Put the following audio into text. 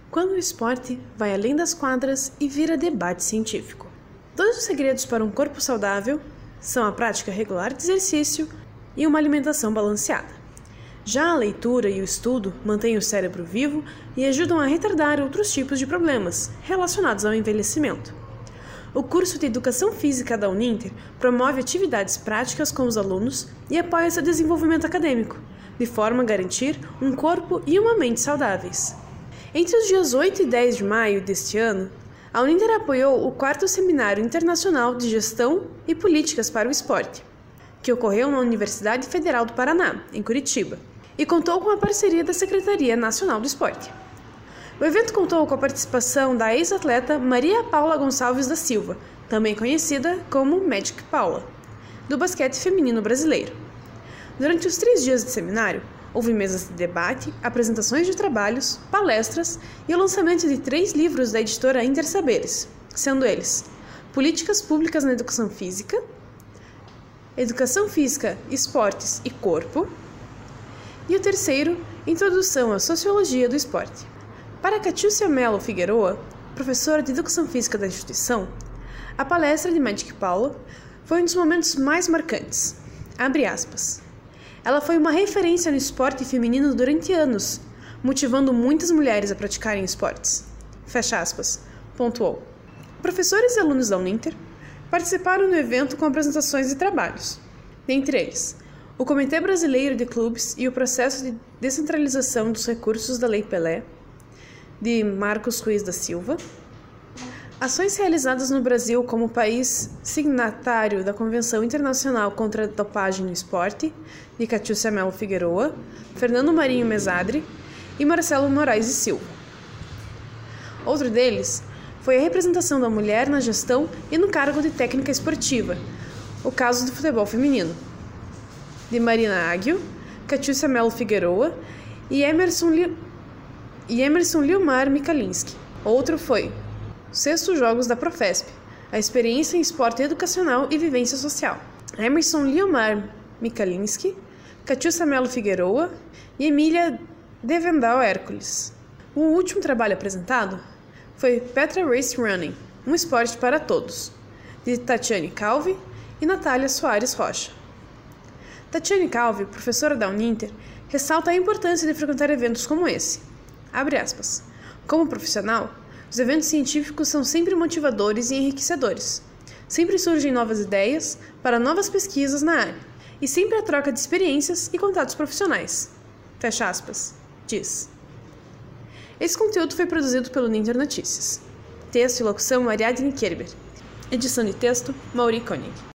Quando o esporte vai além das quadras e vira debate científico. Todos os segredos para um corpo saudável são a prática regular de exercício e uma alimentação balanceada. Já a leitura e o estudo mantêm o cérebro vivo e ajudam a retardar outros tipos de problemas relacionados ao envelhecimento. O curso de Educação Física da Uninter promove atividades práticas com os alunos e apoia seu desenvolvimento acadêmico, de forma a garantir um corpo e uma mente saudáveis. Entre os dias 8 e 10 de maio deste ano, a Uninter apoiou o 4º Seminário Internacional de Gestão e Políticas para o Esporte, que ocorreu na Universidade Federal do Paraná, em Curitiba, e contou com a parceria da Secretaria Nacional do Esporte. O evento contou com a participação da ex-atleta Maria Paula Gonçalves da Silva, também conhecida como Magic Paula, do basquete feminino brasileiro. Durante os 3 dias de seminário, houve mesas de debate, apresentações de trabalhos, palestras e o lançamento de 3 livros da editora Intersaberes, sendo eles Políticas Públicas na Educação Física, Educação Física, Esportes e Corpo, e o terceiro, Introdução à Sociologia do Esporte. Para Catiúcia Mello Figueroa, professora de Educação Física da instituição, a palestra de Magic Paula foi um dos momentos mais marcantes. Abre aspas. Ela foi uma referência no esporte feminino durante anos, motivando muitas mulheres a praticarem esportes. Fecha aspas. Pontuou. Professores e alunos da Uninter participaram do evento com apresentações e trabalhos. Dentre eles, o Comitê Brasileiro de Clubes e o processo de descentralização dos recursos da Lei Pelé, de Marcos Ruiz da Silva, ações realizadas no Brasil como país signatário da Convenção Internacional contra a Dopagem no Esporte, de Catiúcia Mello Figueroa, Fernando Marinho Mesadri e Marcelo Moraes e Silva. Outro deles foi a representação da mulher na gestão e no cargo de técnica esportiva, o caso do futebol feminino, de Marina Águio, Catiúcia Mello Figueroa e Emerson Liomar Mikalinski. Outro foi os 6º Jogos da Profesp, a experiência em esporte educacional e vivência social. Emerson Liomar Mikalinski, Catiúcia Mello Figueroa e Emília Devendal Hércules. O último trabalho apresentado foi Petra Race Running, um esporte para todos, de Tatiane Calvi e Natália Soares Rocha. Tatiane Calvi, professora da Uninter, ressalta a importância de frequentar eventos como esse. Abre aspas. Como profissional, os eventos científicos são sempre motivadores e enriquecedores. Sempre surgem novas ideias para novas pesquisas na área e sempre a troca de experiências e contatos profissionais. Fecha aspas. Diz. Esse conteúdo foi produzido pelo Uninter Notícias. Texto e locução Ariadne Kerber. Edição de texto Mauri Koenig.